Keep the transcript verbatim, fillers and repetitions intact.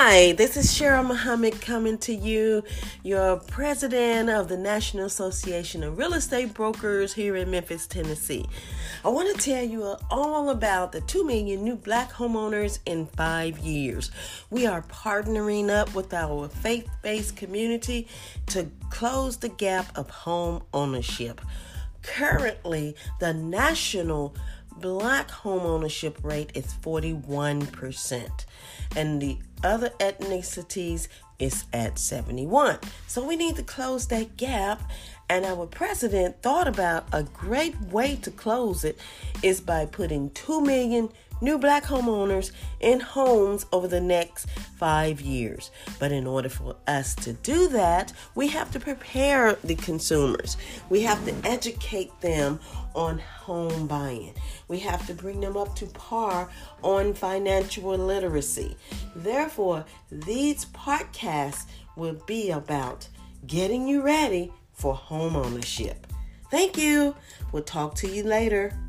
Hi, this is Cheryl Muhammad coming to you, your president of the National Association of Real Estate Brokers here in Memphis, Tennessee. I want to tell you all about the two million new black homeowners in five years. We are partnering up with our faith-based community to close the gap of home ownership. Currently, the national black home ownership rate is forty-one percent, and the other ethnicities is at seventy-one. So we need to close that gap, and our president thought about a great way to close it is by putting two million new black homeowners in homes over the next five years. But in order for us to do that, we have to prepare the consumers. We have to educate them on home buying. We have to bring them up to par on financial literacy. Therefore, these podcasts will be about getting you ready for home ownership. Thank you. We'll talk to you later.